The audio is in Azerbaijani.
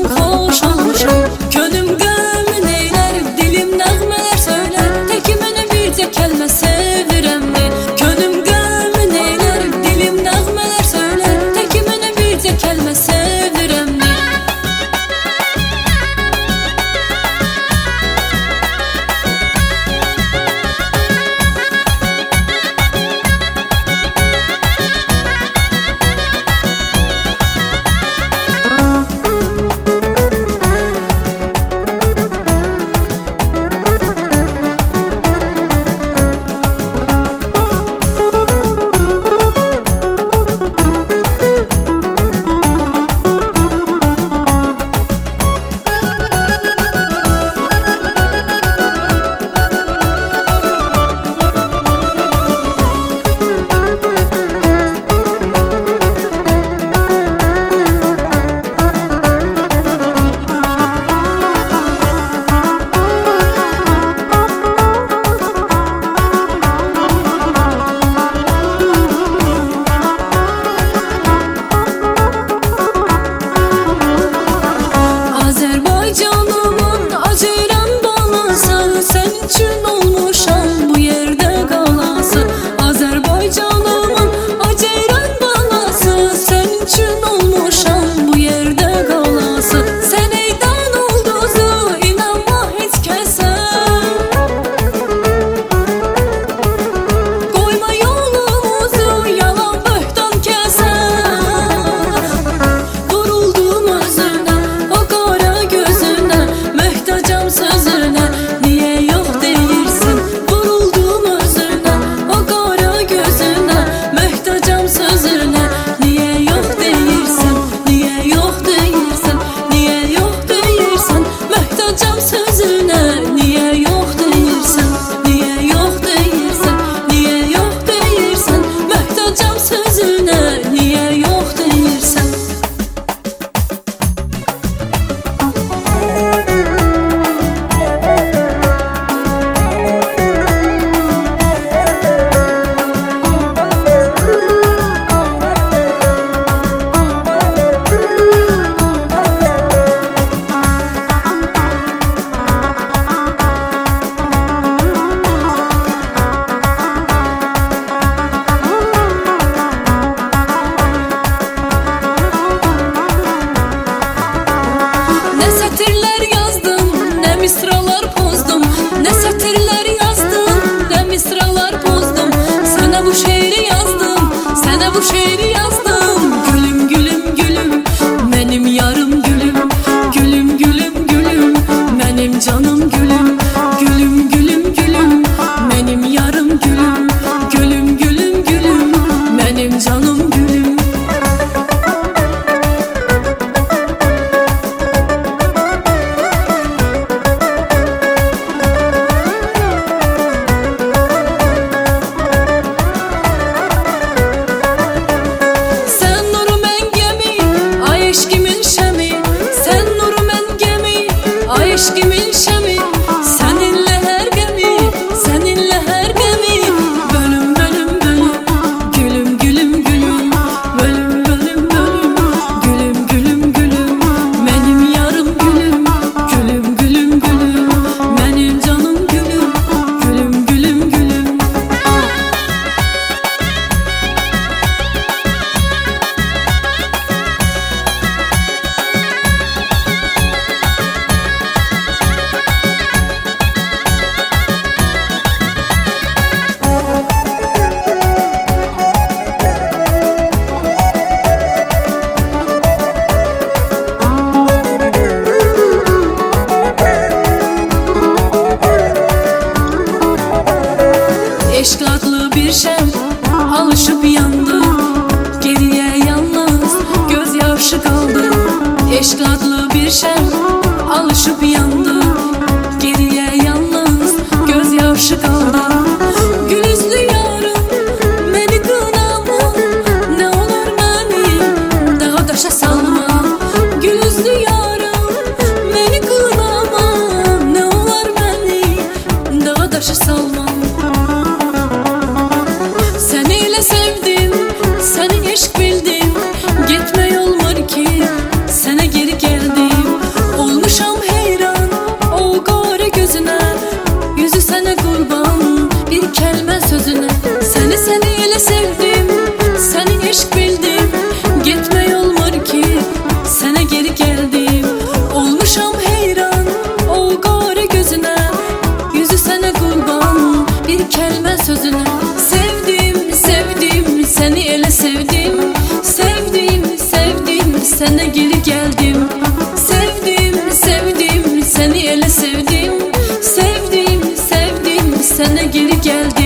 xoş olmuşam. Könlüm qəmin eylər, dilim nəğmələr söylər. Təkimini bircə kəlmə sevirəmmi? Könlüm qəmin eylər, dilim nəğmələr söylər. Təkimini bircə kəlmə sevirəmmi? Bu şeiri yazdım. Gülüm gülüm gülüm, benim yarım gülüm. Gülüm gülüm gülüm, benim canım gülüm. Gülüm gülüm gülüm, benim yarım gülüm. Gülüm gülüm gülüm, benim canım gülüm. Eşkimin şemi, seninle her gemi, seninle her gemi. Bölüm bölüm bölüm, gülüm gülüm gülüm. Bölüm bölüm bölüm, gülüm gülüm gülüm. Benim yarım gülüm, gülüm gülüm gülüm. Benim canım gülüm, gülüm gülüm gülüm. Eşk adlı bir şem alışıp yandı. Geriye yalnız gözyaşı kaldı. Eşk adlı bir şem alışıp yandı. Geriye yalnız gözyaşı kaldı. Gül yüzlü yarım beni kınama, ne olur beni dağa daşa salma. Gül yüzlü yarım beni kınama, ne olur beni dağa daşa salma. Seniyle sevdim, seni eşk bildim. Gitme yollar ki sana geri geldim. kəlmə sözünü. Sevdim, sevdim, səni elə sevdim. Sevdim, sevdim, sənə geri gəldim. Sevdim, sevdim, səni elə sevdim. Sevdim, sevdim, sənə geri gəldim.